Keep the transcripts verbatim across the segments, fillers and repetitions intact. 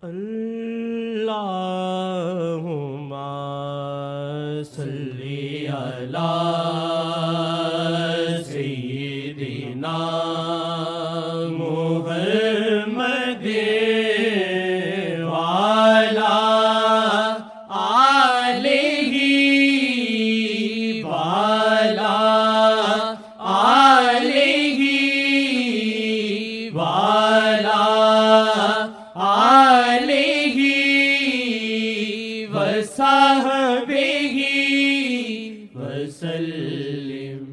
اللہم صلی علی سیدنا محمد وعلی آلہ وعلی آلہ وعلی آلہ وصحبہ وسلم۔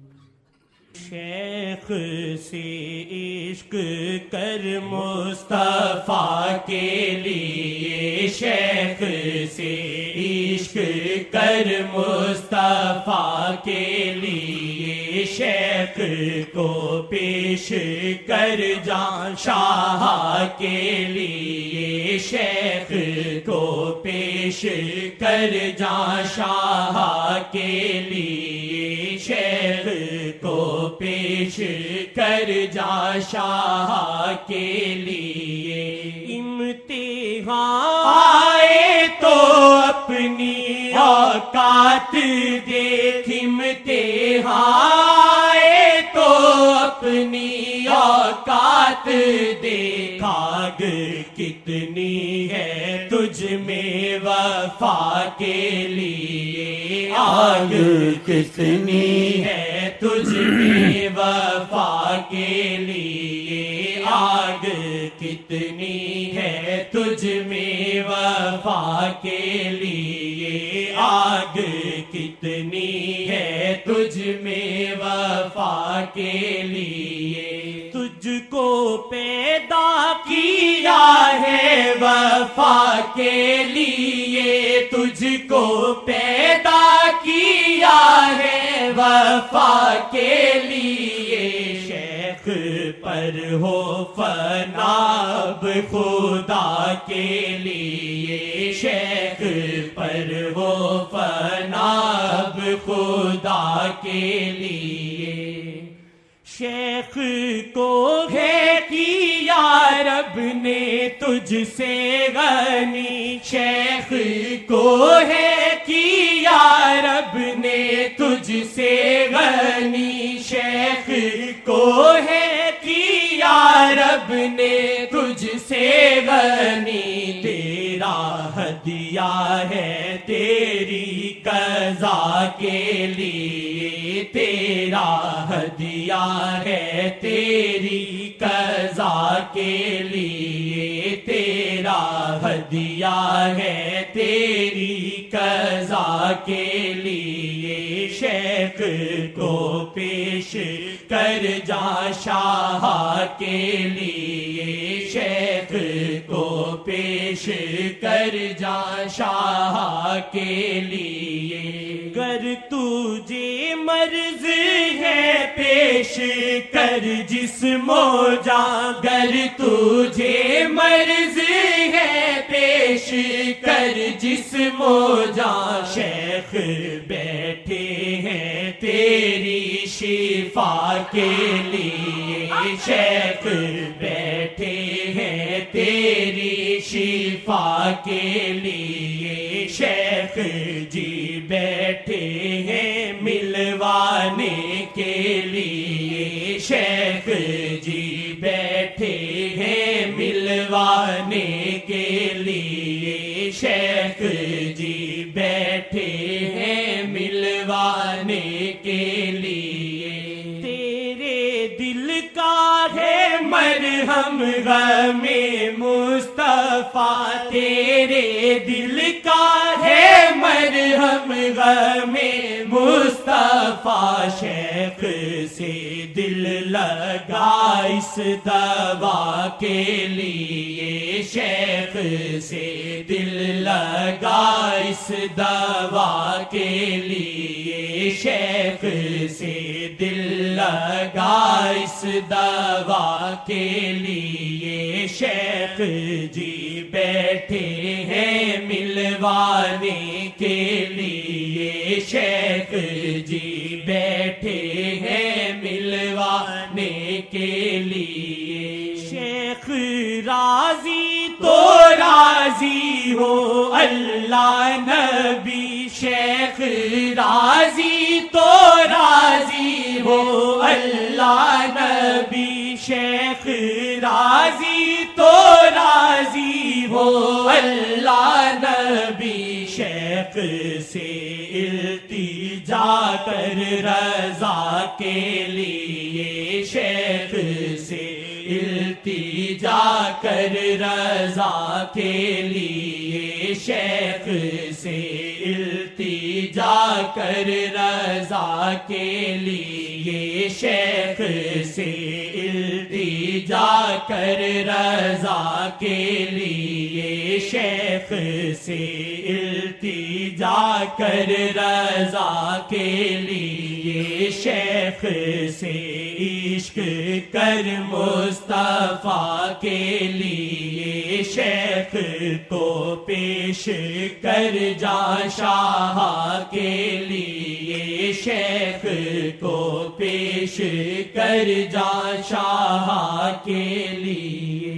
شیخ سے عشق کر مصطفیٰ کے لیے، شیخ سے عشق کر مصطفیٰ کے لیے، شیخ کو پیش کر جان شاہ کے لیے، شیخ کو پیش کر جان شاہ کے لیے، شیخ کو پیش کر جا شاہ کے لیے۔ امتحان آئے تو اپنی اوقات دیکھ، امتحان آئے تو اپنی اوقات دیکھ، آگ کتنی ہے تجھ میں وفا کے لیے، آگ کتنی ہے تجھ میں وفا کے لیے، آگ کتنی ہے تجھ میں وفا کے لیے، آگ کتنی ہے تجھ میں وفا کے لیے۔ تجھ کو پیدا کیا ہے وفا کے لیے، تجھ کو پیدا کیا ہے وفا کے لیے، شیخ پر ہو فنا اب خدا کے لیے، شیخ پر ہو فنا اب خدا کے لیے۔ شیخ کو ہے کیا رب نے تجھ سے غنی، شیخ کو ہے کیا رب نے تجھ سے غنی، شیخ کو ہے کیا رب نے تجھ سے غنی، تیرا ہدیہ ہے تیری قضا کے لیے، تیرا ہدیہ ہے تیری قضا کے لیے، تیرا ہدیہ ہے تیری قضا کے لیے، شیخ کو پیش کر جا شاہ کے لیے، شیخ کو پیش کر جا شاہ کے لیے۔ گر تجھے مرض ہے پیش کر جسم و جاں، گر تجھے مرض ہے پیش کر جسم و جاں، شیخ بیٹھے ہیں تیری شفا کے لیے، شیخ بیٹھے ہیں تیری شفا کے لیے، شیخ جی بیٹھے ہیں ملوانے کے لیے، شیخ جی بیٹھے ہیں ملوانے کے لیے، شیخ جی بیٹھے ہیں ملوانے کے لیے۔ تیرے دل کا ہے مرہم غم مصطفیٰ، تیرے دل کا ہے مرہم غم مصطفیٰ، شیخ سے دل لگا اس دوا کے لیے، شیخ سے دل لگا اس دوا کے لیے، شیخ سے دل لگا اس دوا کے لیے، شیخ جی بیٹھے ہیں ملوانے کے لیے، شیخ جی بیٹھے ہیں ملوانے کے لیے۔ شیخ راضی تو راضی ہو اللہ نبی شیخ راضی تو راضی ہو اللہ نبی شیخ راضی تو راضی ہو اللہ نبی شیخ سے التجا کر رضا کے لیے شیخ سے التجا کر رضا کے لیے شیخ سے التجا کر رضا کے لیے شیخ سے التجا کر رضا کے لیے شیخ سے التجا کر رضا کے لیے شیخ سے عشق کر مصطفیٰ کے لیے شیخ کو پیش کر جا شاہ کے لیے شیخ کو پیش کر جا شاہ کے لیے